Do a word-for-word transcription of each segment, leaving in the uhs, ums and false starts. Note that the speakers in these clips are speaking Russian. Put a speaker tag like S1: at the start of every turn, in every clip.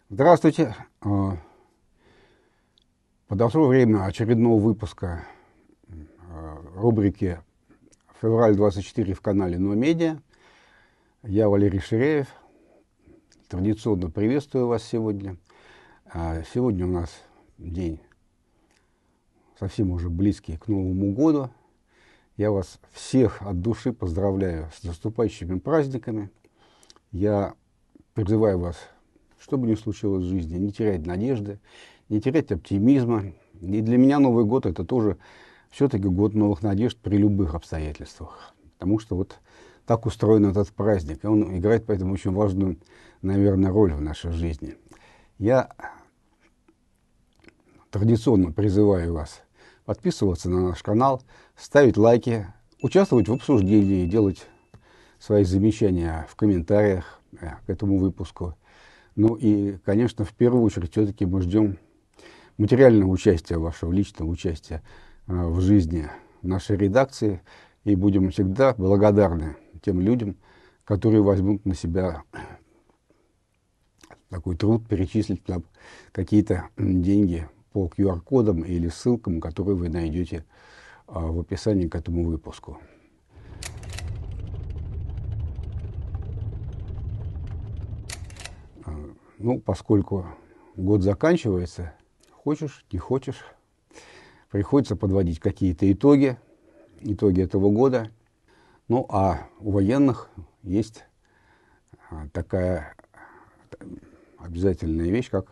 S1: Здравствуйте. А, Подошло время очередного выпуска а, рубрики «Февраль двадцать четыре» в канале «Но-Медиа». Я Валерий Ширяев. Традиционно приветствую вас сегодня. А, Сегодня у нас день совсем уже близкий к Новому году. Я вас всех от души поздравляю с наступающими праздниками. Я призываю вас, что бы ни случилось в жизни, не терять надежды, не терять оптимизма. И для меня Новый год — это тоже все-таки год новых надежд при любых обстоятельствах. Потому что вот так устроен этот праздник. И он играет поэтому очень важную, наверное, роль в нашей жизни. Я традиционно призываю вас подписываться на наш канал, ставить лайки, участвовать в обсуждении, делать свои замечания в комментариях к этому выпуску. Ну и, конечно, в первую очередь все-таки мы ждем материального участия, вашего личного участия в жизни нашей редакции. И будем всегда благодарны тем людям, которые возьмут на себя такой труд перечислить нам какие-то деньги по ку ар кодам или ссылкам, которые вы найдете в описании к этому выпуску. Ну, поскольку год заканчивается, хочешь, не хочешь, приходится подводить какие-то итоги, итоги этого года. Ну, а у военных есть такая обязательная вещь, как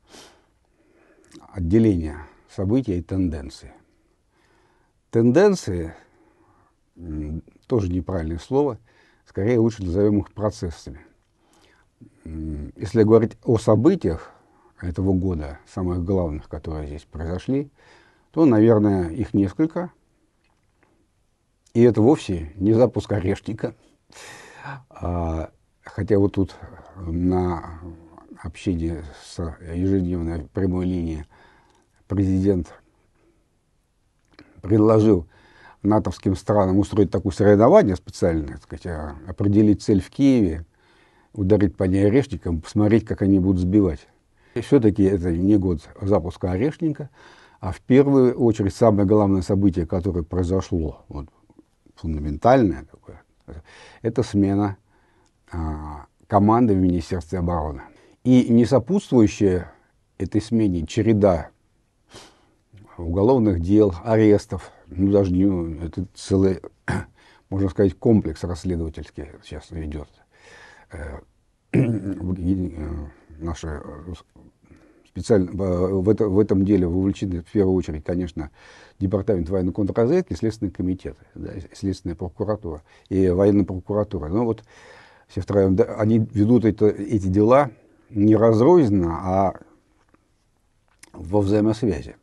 S1: отделение событий и тенденций. Тенденции тоже неправильное слово, скорее лучше назовем их процессами. Если говорить о событиях этого года, самых главных, которые здесь произошли, то, наверное, их несколько. И это вовсе не запуск Орешника. А, хотя вот тут на общении с ежедневной прямой линии президент предложил натовским странам устроить такое соревнование специальное, так сказать, определить цель в Киеве, ударить по ней орешником, посмотреть, как они будут сбивать. И все-таки это не год запуска Орешника, а в первую очередь самое главное событие, которое произошло, вот, фундаментальное такое, это смена а, команды в Министерстве обороны. И не сопутствующая этой смене череда уголовных дел, арестов, ну даже не, это целый, можно сказать, комплекс расследовательский сейчас ведет. Наши специально в, это, в этом деле вовлечены в первую очередь, конечно, Департамент военной контрразведки, Следственный комитет, да, Следственная прокуратура и военная прокуратура. Но вот все втроем, да, они ведут это, эти дела не разрозненно, а во взаимосвязи.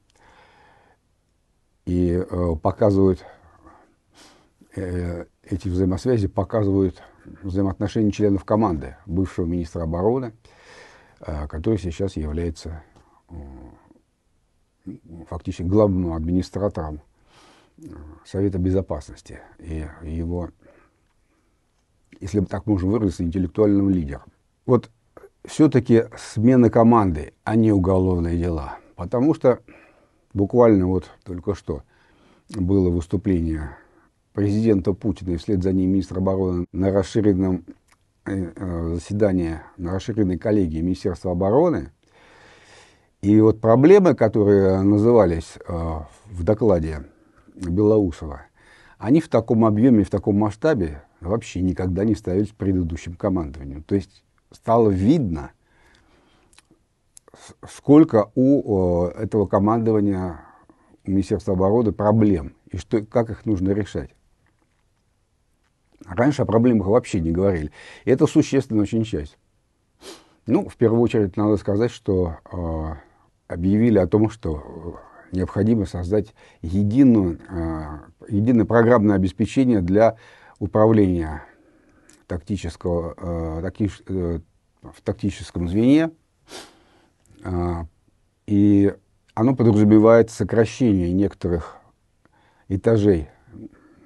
S1: И э, показывают, э, эти взаимосвязи показывают взаимоотношения членов команды бывшего министра обороны, который сейчас является фактически главным администратором Совета Безопасности и его, если так можно выразиться, интеллектуальным лидером. Вот все-таки смена команды, а не уголовные дела. Потому что буквально вот только что было выступление президента Путина и вслед за ним министра обороны на расширенном э, заседании, на расширенной коллегии Министерства обороны. И вот проблемы, которые назывались э, в докладе Белоусова, они в таком объеме, в таком масштабе вообще никогда не ставились предыдущим командованием. То есть стало видно, сколько у э, этого командования, у Министерства обороны проблем, и что, как их нужно решать. Раньше о проблемах вообще не говорили. И это существенная очень часть. Ну, в первую очередь, надо сказать, что э, объявили о том, что необходимо создать единую, э, единое программное обеспечение для управления тактического, э, таки, э, в тактическом звене. Э, и оно подразумевает сокращение некоторых этажей,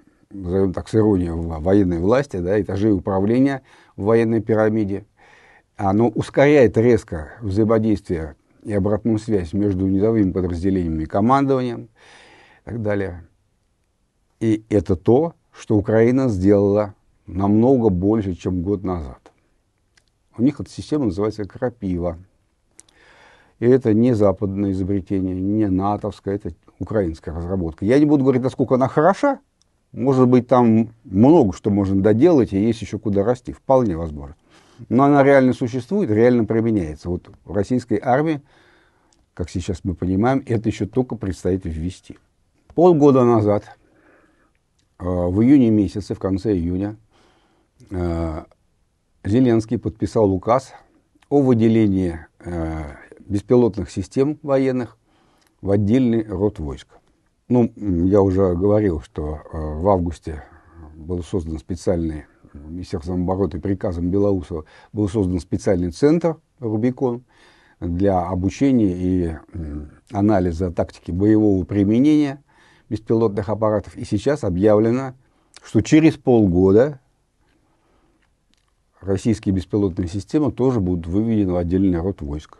S1: назовем так с иронией, военной власти, да, этажей управления в военной пирамиде, оно ускоряет резко взаимодействие и обратную связь между низовыми подразделениями и командованием и так далее. И это то, что Украина сделала намного больше, чем год назад. У них эта система называется «Крапива». И это не западное изобретение, не натовское, это украинская разработка. Я не буду говорить, насколько она хороша. Может быть, там много что можно доделать, и есть еще куда расти. Вполне возможно. Но она реально существует, реально применяется. Вот в российской армии, как сейчас мы понимаем, это еще только предстоит ввести. Полгода назад, в июне месяце, в конце июня, Зеленский подписал указ о выделении беспилотных систем военных в отдельный род войск. Ну, я уже говорил, что в августе был создан специальный, Министерством обороны приказом Белоусова, был создан специальный центр «Рубикон» для обучения и анализа тактики боевого применения беспилотных аппаратов. И сейчас объявлено, что через полгода российские беспилотные системы тоже будут выведены в отдельный род войск.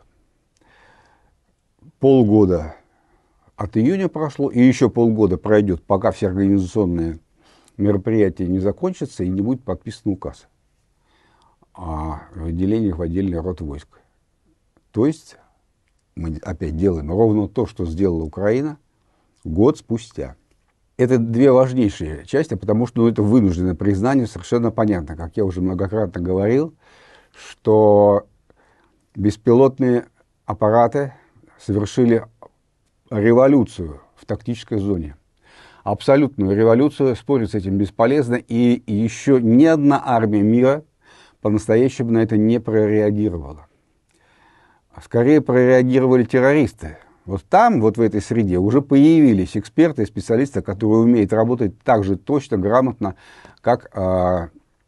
S1: Полгода от июня прошло, и еще полгода пройдет, пока все организационные мероприятия не закончатся и не будет подписан указ о выделении в отдельный род войск. То есть мы опять делаем ровно то, что сделала Украина год спустя. Это две важнейшие части, потому что ну, это вынужденное признание, совершенно понятно, как я уже многократно говорил, что беспилотные аппараты совершили революцию в тактической зоне. Абсолютную революцию, спорить с этим бесполезно, и еще ни одна армия мира по-настоящему на это не прореагировала. Скорее прореагировали террористы. Вот там, вот в этой среде, уже появились эксперты и специалисты, которые умеют работать так же точно, грамотно, как э,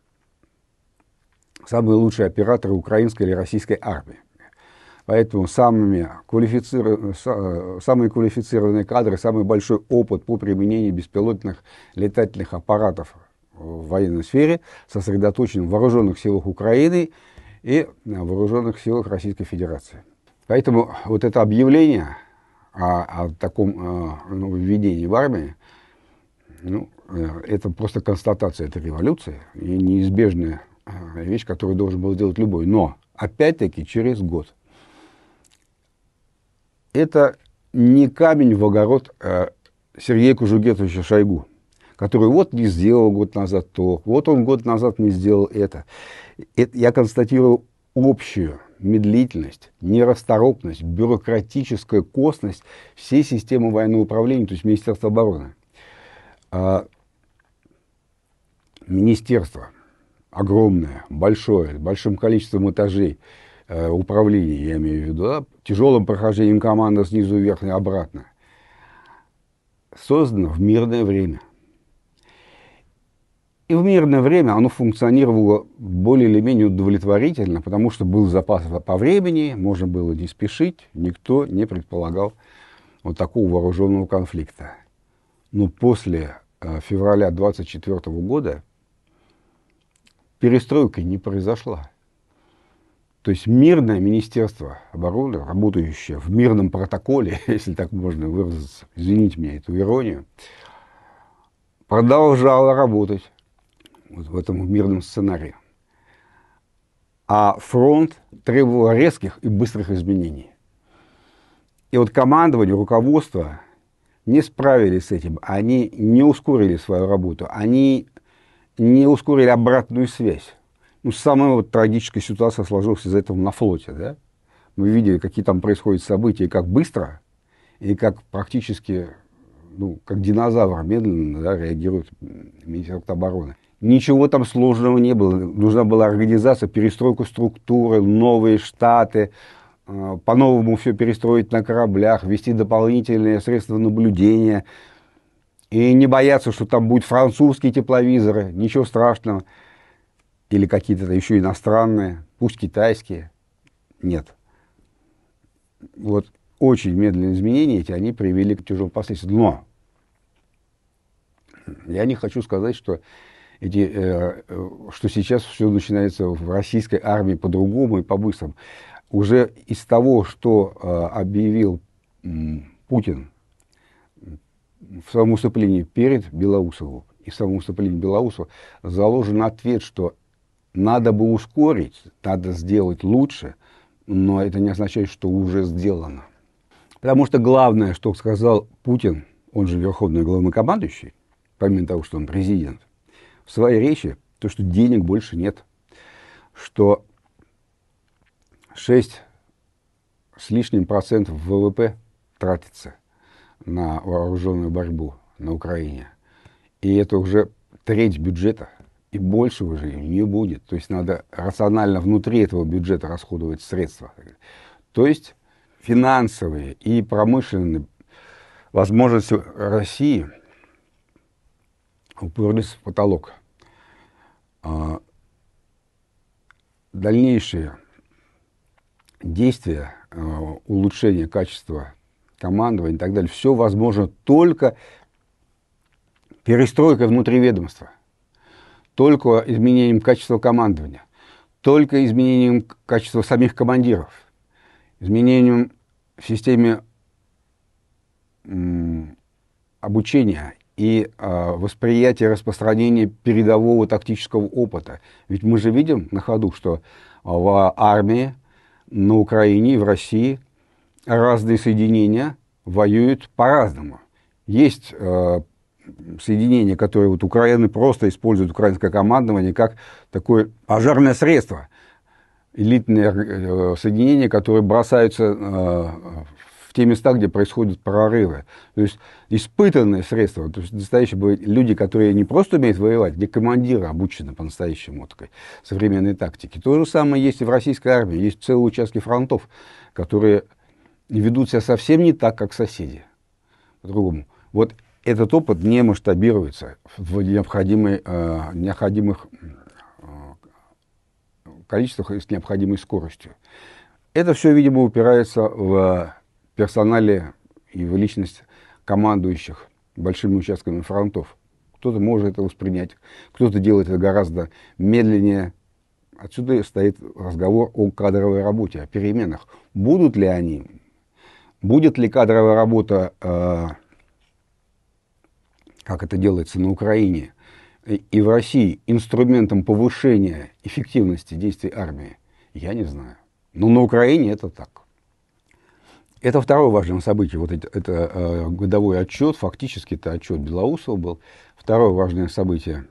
S1: самые лучшие операторы украинской или российской армии. Поэтому самыми квалифициров... самые квалифицированные кадры, самый большой опыт по применению беспилотных летательных аппаратов в военной сфере сосредоточен в вооруженных силах Украины и в вооруженных силах Российской Федерации. Поэтому вот это объявление о, о таком ну, введении в армии, ну, это просто констатация этой революции и неизбежная вещь, которую должен был сделать любой. Но, опять-таки, через год. Это не камень в огород э, Сергея Кужугетовича Шойгу, который вот не сделал год назад то, вот он год назад не сделал это. это я констатирую общую медлительность, нерасторопность, бюрократическую косность всей системы военного управления, то есть Министерства обороны. А, министерство огромное, большое, с большим количеством этажей э, управления, я имею в виду, да, тяжелым прохождением команды снизу вверх и обратно, создано в мирное время. И в мирное время оно функционировало более или менее удовлетворительно, потому что был запас по времени, можно было не спешить, никто не предполагал вот такого вооруженного конфликта. Но после э, февраля двадцать четвёртого года перестройка не произошла. То есть мирное Министерство обороны, работающее в мирном протоколе, если так можно выразиться, извините меня эту иронию, продолжало работать вот в этом мирном сценарии. А фронт требовал резких и быстрых изменений. И вот командование, руководство не справились с этим, они не ускорили свою работу, они не ускорили обратную связь. Ну, самая вот трагическая ситуация сложилась из-за этого на флоте. Да? Мы видели, какие там происходят события, как быстро, и как практически, ну, как динозавр медленно, да, реагирует Министерство обороны. Ничего там сложного не было. Нужна была организация, перестройка структуры, новые штаты, э, по-новому все перестроить на кораблях, ввести дополнительные средства наблюдения. И не бояться, что там будут французские тепловизоры, ничего страшного. Или какие-то еще иностранные, пусть китайские. Нет. Вот очень медленные изменения эти, они привели к тяжелым последствиям. Но я не хочу сказать, что эти, э, что сейчас все начинается в российской армии по-другому и по-быстрому. Уже из того, что э, объявил м, Путин в своем выступлении перед Белоусовым и в самом выступлении Белоусова заложен ответ, что надо бы ускорить, надо сделать лучше, но это не означает, что уже сделано. Потому что главное, что сказал Путин, он же верховный главнокомандующий, помимо того, что он президент, в своей речи, то, что денег больше нет, что шесть с лишним процентов вэ вэ пэ тратится на вооруженную борьбу на Украине. И это уже треть бюджета, и больше уже не будет. То есть надо рационально внутри этого бюджета расходовать средства. То есть финансовые и промышленные возможности России уперлись в потолок. А дальнейшие действия, улучшение качества командования и так далее, все возможно только перестройкой внутри ведомства, только изменением качества командования, только изменением качества самих командиров, изменением в системе м, обучения и э, восприятия распространения передового тактического опыта. Ведь мы же видим на ходу, что в армии, на Украине и в России разные соединения воюют по-разному. Есть э, соединения, которые вот Украины просто используют украинское командование как такое пожарное средство. Элитные э, соединения, которые бросаются э, в те места, где происходят прорывы. То есть испытанные средства, то есть настоящие люди, которые не просто умеют воевать, где командиры обучены по-настоящему такой современной тактике. То же самое есть и в российской армии. Есть целые участки фронтов, которые ведут себя совсем не так, как соседи. По-другому. Вот этот опыт не масштабируется в необходимой, э, необходимых э, количествах и с необходимой скоростью. Это все, видимо, упирается в персонале и в личность командующих большими участками фронтов. Кто-то может это воспринять, кто-то делает это гораздо медленнее. Отсюда стоит разговор о кадровой работе, о переменах. Будут ли они? Будет ли кадровая работа, э, как это делается на Украине и в России, инструментом повышения эффективности действий армии? Я не знаю. Но на Украине это так. Это второе важное событие. Вот это, это э, годовой отчет, фактически это отчет Белоусова был. Второе важное событие.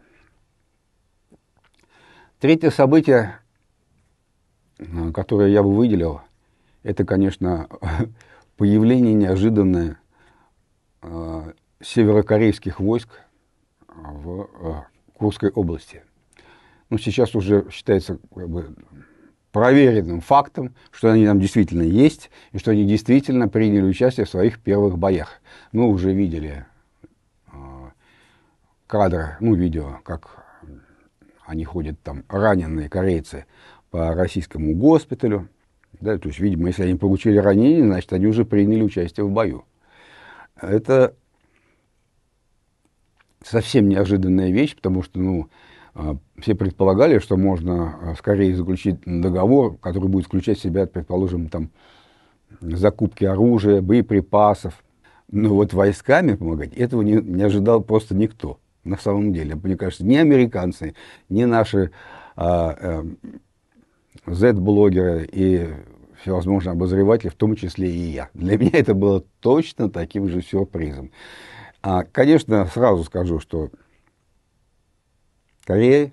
S1: Третье событие, э, которое я бы выделил, это, конечно, появление неожиданное э, северокорейских войск в э, Курской области. Ну, сейчас уже считается как бы проверенным фактом, что они там действительно есть, и что они действительно приняли участие в своих первых боях. Мы уже видели э, кадры, ну, видео, как они ходят там, раненые корейцы, по российскому госпиталю. Да, то есть, видимо, если они получили ранение, значит, они уже приняли участие в бою. Это совсем неожиданная вещь, потому что, ну, все предполагали, что можно скорее заключить договор, который будет включать в себя, предположим, там, закупки оружия, боеприпасов. Но вот войсками помогать, этого не, не ожидал просто никто. На самом деле, мне кажется, ни американцы, ни наши а, а, зет-блогеры и всевозможные обозреватели, в том числе и я. Для меня это было точно таким же сюрпризом. А, конечно, сразу скажу, что Корея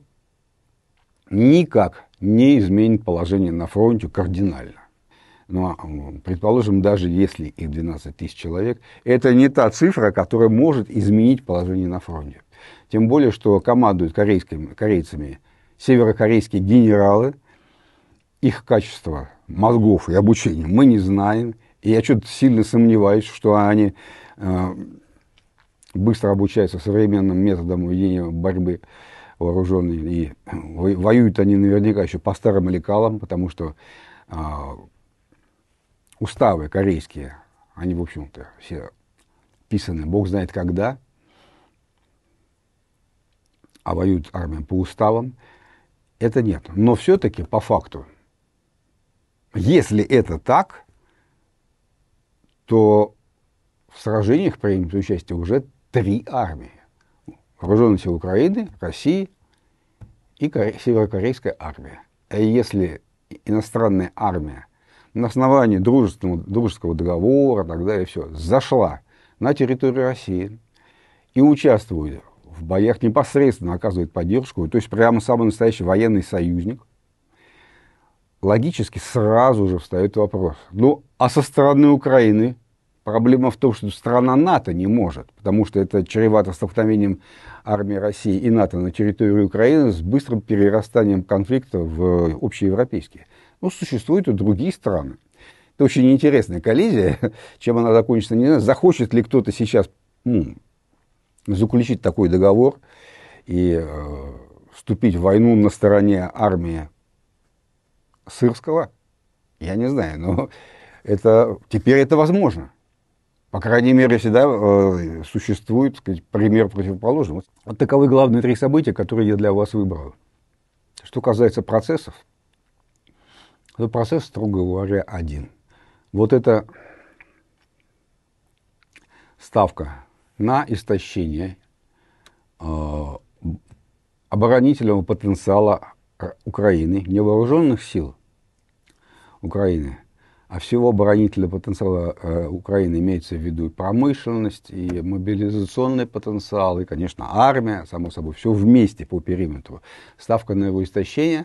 S1: никак не изменит положение на фронте кардинально. Но, предположим, даже если их двенадцать тысяч человек, это не та цифра, которая может изменить положение на фронте. Тем более, что командуют корейцами северокорейские генералы, их качество мозгов и обучения мы не знаем. И я что-то сильно сомневаюсь, что они э, быстро обучаются современным методам ведения борьбы вооруженной. И воюют они наверняка еще по старым лекалам, потому что э, уставы корейские, они, в общем-то, все писаны бог знает когда. а воюет армия по уставам, это нет. Но все-таки по факту, если это так, то в сражениях примет участие уже три армии. Вооруженные силы Украины, России и Коре... Северокорейская армия. И если иностранная армия на основании дружественного, дружеского договора, так далее, все, зашла на территорию России и участвует в боях, непосредственно оказывает поддержку, то есть прямо самый настоящий военный союзник, логически сразу же встает вопрос. Ну, а со стороны Украины проблема в том, что страна НАТО не может, потому что это чревато столкновением армии России и НАТО на территории Украины с быстрым перерастанием конфликта в общеевропейский. Ну, существуют и другие страны. Это очень интересная коллизия. Чем она закончится, не знаю. Захочет ли кто-то сейчас ну, заключить такой договор и э, вступить в войну на стороне армии Сырского? Я не знаю, но это, теперь это возможно. По крайней мере, всегда э, существует, так сказать, пример противоположный. Вот таковы главные три события, которые я для вас выбрал. Что касается процессов, то процесс, строго говоря, один. Вот это ставка на истощение э, оборонительного потенциала Украины, не вооруженных сил Украины, а всего оборонительного потенциала э, Украины имеется в виду и промышленность, и мобилизационный потенциал, и, конечно, армия, само собой, все вместе по периметру. Ставка на его истощение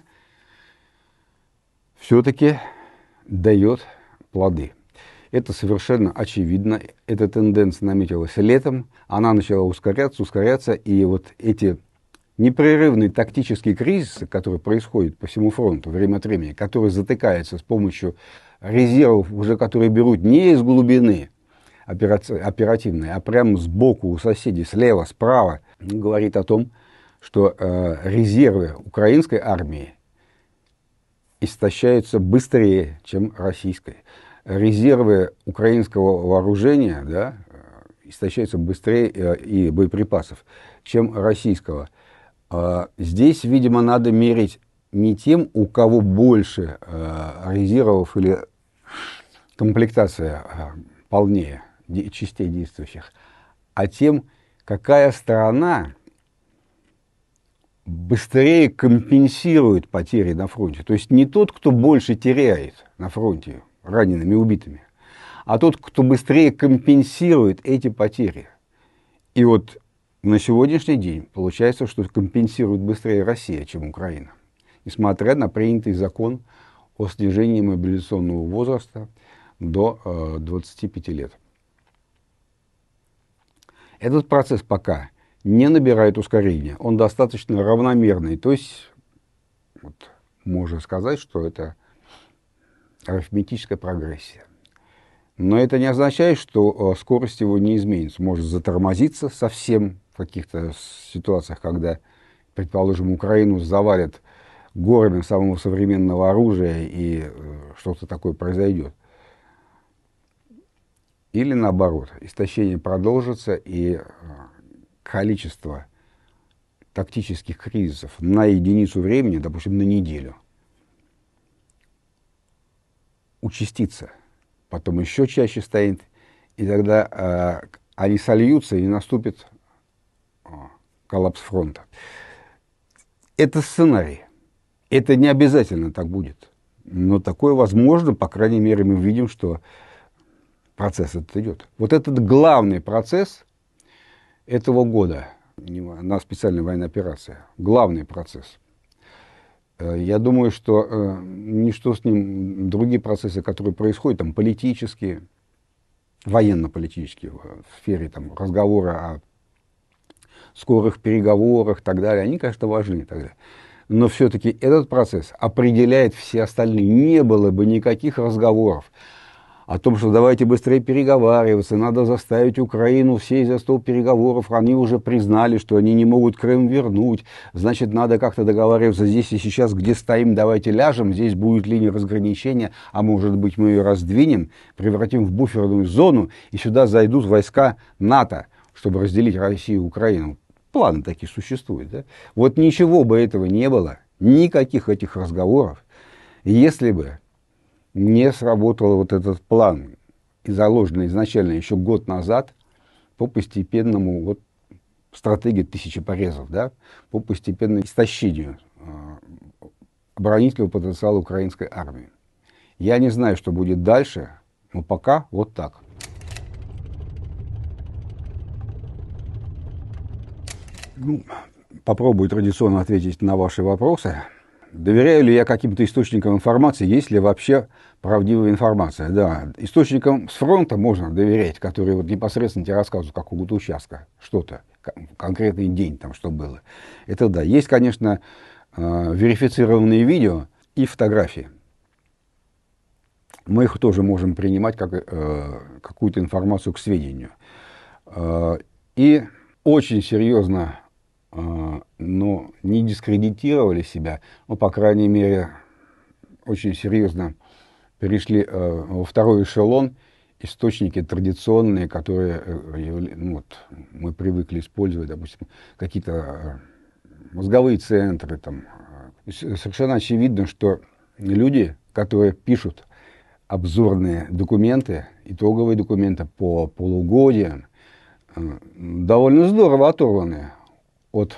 S1: все-таки дает плоды. Это совершенно очевидно. Эта тенденция наметилась летом, она начала ускоряться, ускоряться, и вот эти непрерывные тактические кризисы, которые происходят по всему фронту время от времени, которые затыкаются с помощью резервов, уже которые берут не из глубины оперативной, а прямо сбоку у соседей, слева, справа, говорит о том, что э, резервы украинской армии истощаются быстрее, чем российской. Резервы украинского вооружения, да, истощаются быстрее э, и боеприпасов, чем российского. Э, здесь, видимо, надо мерить не тем, у кого больше э, резервов или комплектация э, полнее де, частей действующих, а тем, какая сторона быстрее компенсирует потери на фронте. То есть не тот, кто больше теряет на фронте ранеными, убитыми, а тот, кто быстрее компенсирует эти потери. И вот на сегодняшний день получается, что компенсирует быстрее Россия, чем Украина, несмотря на принятый закон о снижении мобилизационного возраста до э, двадцати пяти лет. Этот процесс пока не набирает ускорения, он достаточно равномерный, то есть вот, можно сказать, что это арифметическая прогрессия. Но это не означает, что э, скорость его не изменится, может затормозиться совсем в каких-то ситуациях, когда, предположим, Украину завалят горами самого современного оружия и э, что-то такое произойдет. Или наоборот, истощение продолжится и э, количество тактических кризисов на единицу времени, допустим, на неделю, участится, потом еще чаще станет, и тогда э, они сольются и наступит э, коллапс фронта. Это сценарий. Это не обязательно так будет. Но такое возможно, по крайней мере, мы видим, что процесс этот идет. Вот этот главный процесс этого года на специальной военной операции. Главный процесс. Я думаю, что э, ничто с ним, другие процессы, которые происходят, там, политические, военно-политические, в сфере там, разговора о скорых переговорах и так далее, они, конечно, важны и так далее. Но все-таки этот процесс определяет все остальные. Не было бы никаких разговоров о том, что давайте быстрее переговариваться, надо заставить Украину сесть за стол переговоров, они уже признали, что они не могут Крым вернуть, значит, надо как-то договариваться здесь и сейчас, где стоим, давайте ляжем, здесь будет линия разграничения, а может быть мы ее раздвинем, превратим в буферную зону, и сюда зайдут войска НАТО, чтобы разделить Россию и Украину. планы такие существуют. Да? Вот ничего бы этого не было, никаких этих разговоров, если бы не сработал вот этот план, заложенный изначально еще год назад, по постепенному, вот стратегии тысячи порезов, да, по постепенному истощению э, оборонительного потенциала украинской армии. Я не знаю, что будет дальше, но пока вот так. Ну, попробую традиционно ответить на ваши вопросы. Доверяю ли я каким-то источникам информации, есть ли вообще правдивая информация? Да, источникам с фронта можно доверять, которые вот непосредственно тебе рассказывают какого-то участка, что-то, конкретный день там, что было. Это да. Есть, конечно, верифицированные видео и фотографии. Мы их тоже можем принимать как э, какую-то информацию к сведению. Э, и очень серьезно, э, но не дискредитировали себя, ну, по крайней мере, очень серьезно перешли э, во второй эшелон источники традиционные, которые э, ну, вот, мы привыкли использовать, допустим, какие-то мозговые центры. Там. Совершенно очевидно, что люди, которые пишут обзорные документы, итоговые документы по полугодиям, довольно здорово оторваны от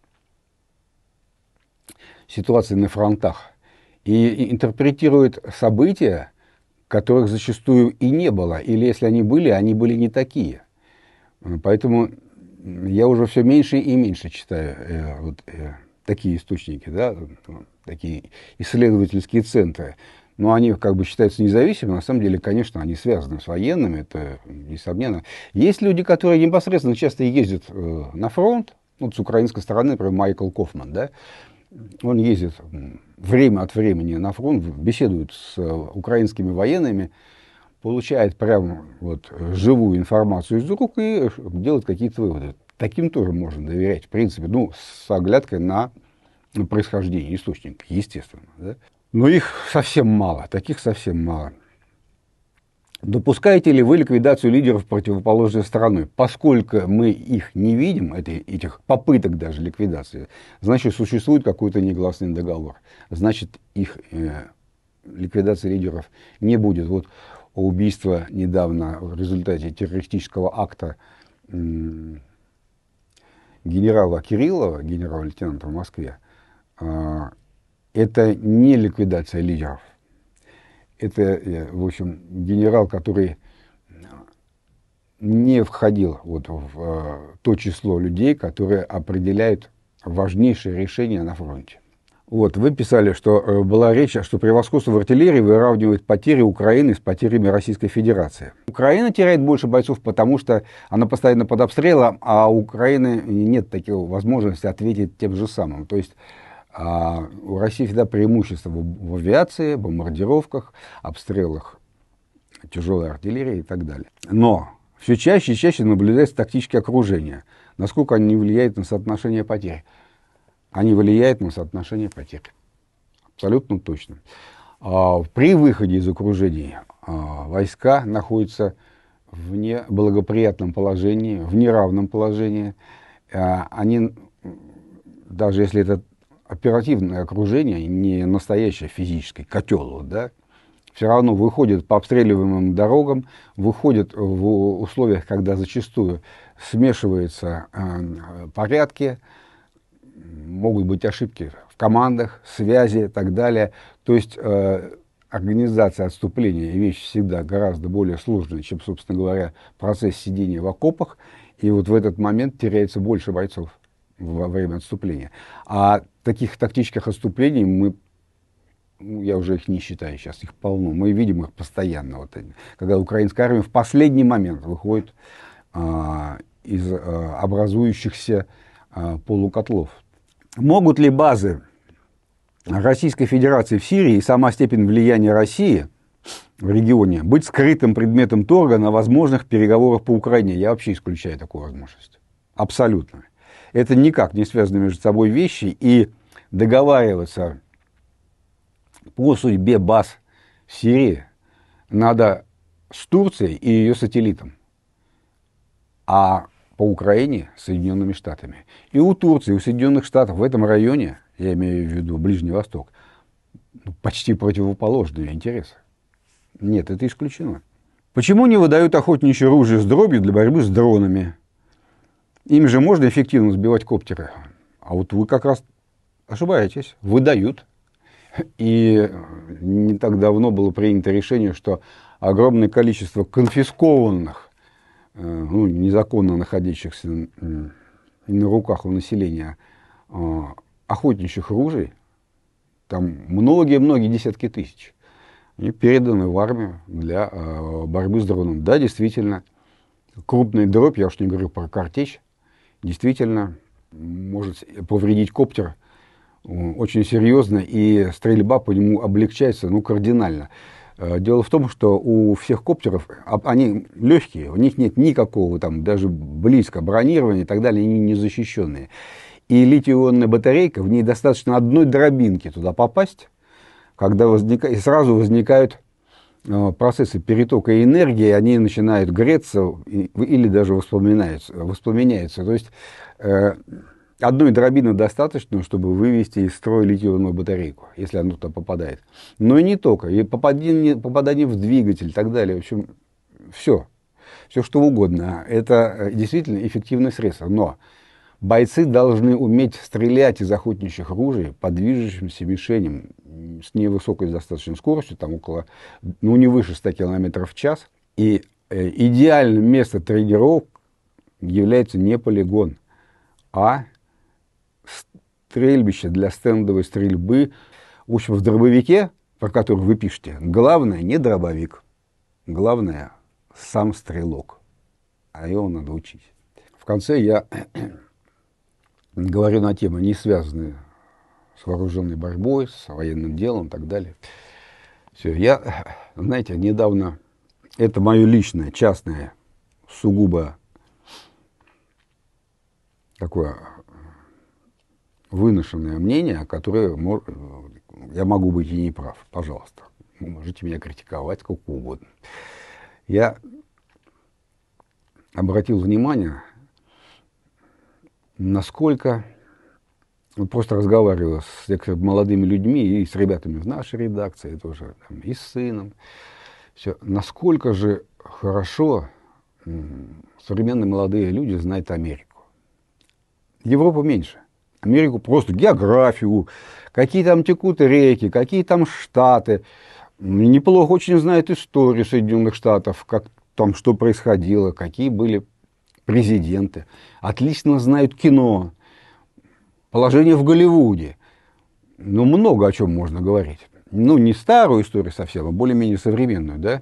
S1: ситуации на фронтах и интерпретируют события, которых зачастую и не было, или если они были, они были не такие. Поэтому я уже все меньше и меньше читаю э, вот, э, такие источники, да, такие исследовательские центры. Но они как бы считаются независимыми, на самом деле, конечно, они связаны с военными, это несомненно. Есть люди, которые непосредственно часто ездят э, на фронт, вот с украинской стороны, например, Майкл Кофман, да, он ездит время от времени на фронт, беседует с украинскими военными, получает прямо вот живую информацию из рук и делает какие-то выводы. Таким тоже можно доверять, в принципе, ну, с оглядкой на происхождение источника, естественно, да. Но их совсем мало, таких совсем мало. Допускаете ли вы ликвидацию лидеров противоположной стороны? Поскольку мы их не видим, это, этих попыток даже ликвидации, значит, существует какой-то негласный договор. Значит, их э, ликвидации лидеров не будет. Вот убийство недавно в результате террористического акта э, генерала Кириллова, генерала-лейтенанта в Москве, э, это не ликвидация лидеров. Это, в общем, генерал, который не входил вот в то число людей, которые определяют важнейшие решения на фронте. Вот, вы писали, что была речь, что превосходство в артиллерии выравнивает потери Украины с потерями Российской Федерации. Украина теряет больше бойцов, потому что она постоянно под обстрелом, а у Украины нет такой возможности ответить тем же самым. То есть а у России всегда преимущество в, в авиации, бомбардировках, обстрелах тяжелой артиллерии и так далее. Но все чаще и чаще наблюдается тактические окружения. Насколько они влияют на соотношение потерь? Они влияют на соотношение потерь. Абсолютно точно. А, при выходе из окружений а, войска находятся в неблагоприятном положении, в неравном положении. А, они, даже если это оперативное окружение, не настоящее физическое, котел, вот, да, все равно выходят по обстреливаемым дорогам, выходят в условиях, когда зачастую смешиваются э, порядки, могут быть ошибки в командах, связи и так далее. То есть э, организация отступления вещь всегда гораздо более сложная, чем, собственно говоря, процесс сидения в окопах. И вот в этот момент теряется больше бойцов во время отступления. А таких тактических отступлений мы, я уже их не считаю сейчас, их полно, мы видим их постоянно. Вот, когда украинская армия в последний момент выходит а, из а, образующихся а, полукотлов. Могут ли базы Российской Федерации в Сирии и сама степень влияния России в регионе быть скрытым предметом торга на возможных переговорах по Украине? Я вообще исключаю такую возможность. Абсолютно. Это никак не связаны между собой вещи, и договариваться по судьбе баз в Сирии надо с Турцией и ее сателлитом. А по Украине с Соединенными Штатами. И у Турции, и у Соединенных Штатов в этом районе, я имею в виду Ближний Восток, почти противоположные интересы. Нет, это исключено. Почему не выдают охотничье оружие с дробью для борьбы с дронами? Ими же можно эффективно сбивать коптеры. А вот вы как раз ошибаетесь. Выдают. И не так давно было принято решение, что огромное количество конфискованных, ну, незаконно находящихся на руках у населения охотничьих ружей, там многие-многие десятки тысяч, они переданы в армию для борьбы с дроном. Да, действительно, крупная дробь, я уж не говорю про картечь, действительно может повредить коптер очень серьезно, и стрельба по нему облегчается, ну, кардинально. Дело в том, что у всех коптеров, они легкие, у них нет никакого там даже близко бронирования и так далее, они не защищенные. И литий-ионная батарейка, в ней достаточно одной дробинки туда попасть, когда возника... и сразу возникают процессы перетока энергии, они начинают греться или даже воспламеняются. воспламеняются. То есть э, одной дробины достаточно, чтобы вывести из строя литий-ионную батарейку, если она туда попадает. Но и не только. И попадание, попадание в двигатель и так далее. В общем, все. Все что угодно. Это действительно эффективное средство. Но бойцы должны уметь стрелять из охотничьих ружей по движущимся мишеням с невысокой достаточной скоростью, там около, ну, не выше ста километров в час. И э, идеальным местом тренировок является не полигон, а стрельбище для стендовой стрельбы. В общем, в дробовике, про который вы пишете, главное не дробовик, главное сам стрелок. А его надо учить. В конце я говорю на темы, не связанные с вооруженной борьбой, с военным делом и так далее. Все, я, знаете, недавно, это мое личное, частное, сугубо такое выношенное мнение, которое я могу быть и не прав. Пожалуйста, вы можете меня критиковать сколько угодно. Я обратил внимание, насколько, вот просто разговаривал с молодыми людьми и с ребятами в нашей редакции тоже, там, и с сыном, все, насколько же хорошо современные молодые люди знают Америку. Европу меньше. Америку просто географию, какие там текут реки, какие там штаты. Неплохо очень знают историю Соединенных Штатов, как там что происходило, какие были президенты. Отлично знают кино, положение в Голливуде. Ну, много о чем можно говорить. Ну, не старую историю совсем, а более-менее современную, да?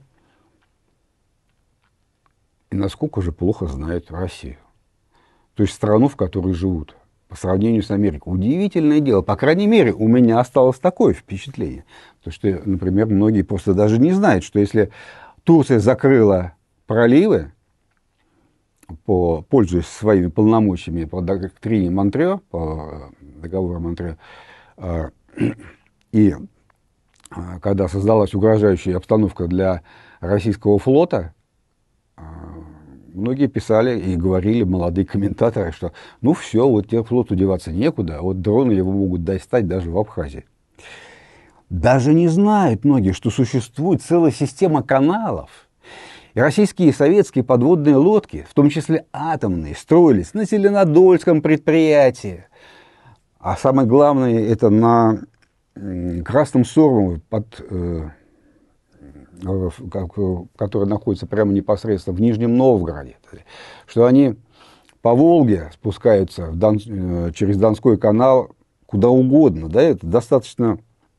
S1: И насколько же плохо знают Россию. То есть страну, в которой живут, по сравнению с Америкой. Удивительное дело. По крайней мере, у меня осталось такое впечатление. То, что, например, многие просто даже не знают, что если Турция закрыла проливы, по, пользуясь своими полномочиями по доктрине Монтрео, по договору Монтрео, и когда создалась угрожающая обстановка для российского флота, многие писали и говорили, молодые комментаторы, что ну все, вот теперь флоту деваться некуда, а вот дроны его могут достать даже в Абхазии. Даже не знают многие, что существует целая система каналов. И российские и советские подводные лодки, в том числе атомные, строились на Зеленодольском предприятии. А самое главное, это на Красном Сормове, под, э, который находится прямо непосредственно в Нижнем Новгороде. Что они по Волге спускаются в Дон, э, через Донской канал куда угодно. Да? Это достаточно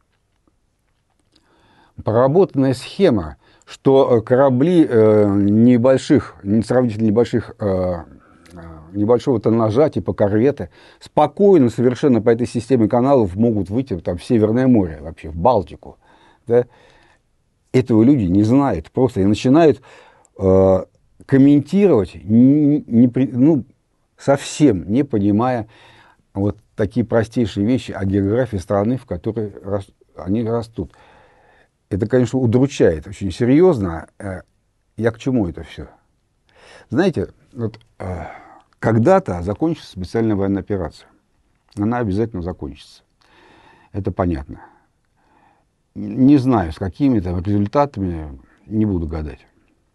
S1: проработанная схема, что корабли э, небольших, сравнительно небольших, э, небольшого тоннажа, типа корветы, спокойно совершенно по этой системе каналов могут выйти там, в Северное море, вообще в Балтику. Да? Этого люди не знают просто и начинают э, комментировать, не, не, ну, совсем не понимая вот такие простейшие вещи о географии страны, в которой рас, они растут. Это, конечно, удручает очень серьезно. Я к чему это все? Знаете, вот, когда-то закончится специальная военная операция. Она обязательно закончится. Это понятно. Не знаю, с какими там результатами, не буду гадать.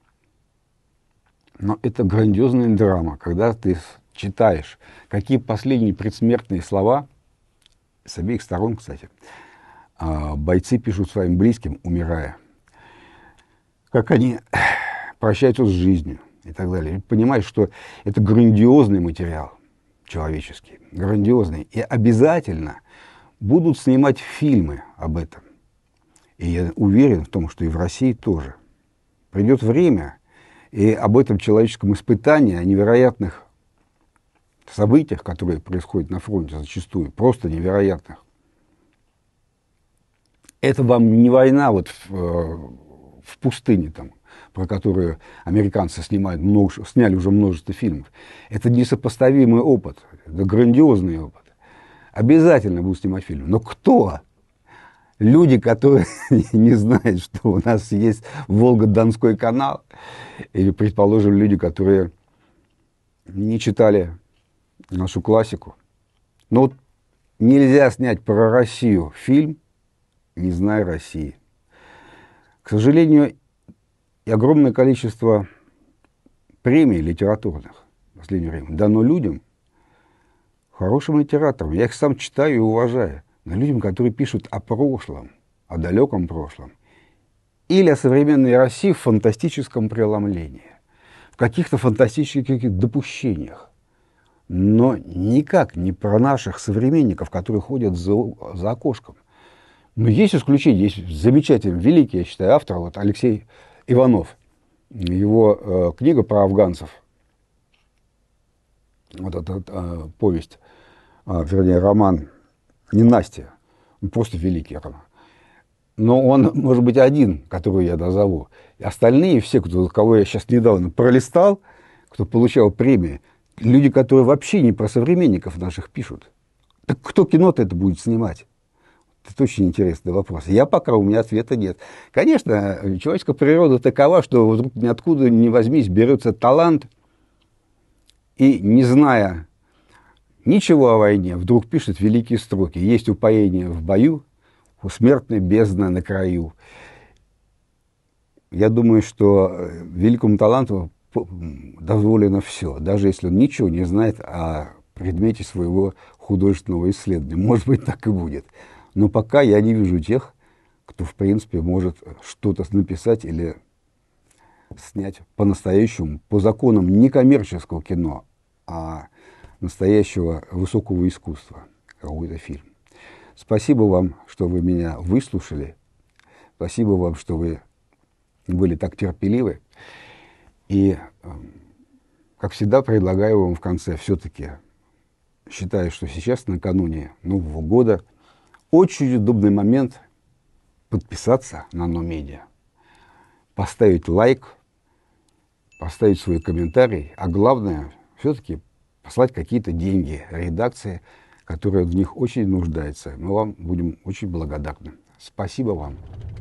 S1: Но это грандиозная драма, когда ты читаешь, какие последние предсмертные слова, с обеих сторон, кстати, бойцы пишут своим близким, умирая. Как они прощаются с жизнью и так далее. И понимаешь, что это грандиозный материал человеческий, грандиозный. И обязательно будут снимать фильмы об этом. И я уверен в том, что и в России тоже. Придет время, и об этом человеческом испытании, о невероятных событиях, которые происходят на фронте зачастую, просто невероятных. Это вам не война вот в, в пустыне, там, про которую американцы снимают много, сняли уже множество фильмов. Это несопоставимый опыт, это грандиозный опыт. Обязательно будут снимать фильмы. Но кто? Люди, которые не знают, что у нас есть Волго-Донской канал, или, предположим, люди, которые не читали нашу классику. Но вот нельзя снять про Россию фильм, не зная России. К сожалению, и огромное количество премий литературных в последнее время дано людям, хорошим литераторам. Я их сам читаю и уважаю. Но людям, которые пишут о прошлом, о далеком прошлом, или о современной России в фантастическом преломлении, в каких-то фантастических допущениях, но никак не про наших современников, которые ходят за, за окошком. Но есть исключения, есть замечательный, великий, я считаю, автор, вот Алексей Иванов. Его э, книга про афганцев, вот эта э, повесть, э, вернее, роман «Ненастье», он просто великий роман. Но он, может быть, один, которого я назову. И остальные, все, кто, кого я сейчас недавно пролистал, кто получал премии, люди, которые вообще не про современников наших пишут. Так кто кино-то это будет снимать? Это очень интересный вопрос. Я пока, у меня ответа нет. Конечно, человеческая природа такова, что вдруг ниоткуда ни возьмись, берется талант, и, не зная ничего о войне, вдруг пишет великие строки. Есть упоение в бою, у смертной бездны на краю. Я думаю, что великому таланту дозволено все, даже если он ничего не знает о предмете своего художественного исследования. Может быть, так и будет. Но пока я не вижу тех, кто, в принципе, может что-то написать или снять по-настоящему, по законам не коммерческого кино, а настоящего высокого искусства, какой-то фильм. Спасибо вам, что вы меня выслушали. Спасибо вам, что вы были так терпеливы. И, как всегда, предлагаю вам в конце все-таки, считаю, что сейчас, накануне Нового года, очень удобный момент подписаться на НоМедиа, поставить лайк, поставить свой комментарий, а главное, все-таки послать какие-то деньги редакции, которая в них очень нуждается. Мы вам будем очень благодарны. Спасибо вам.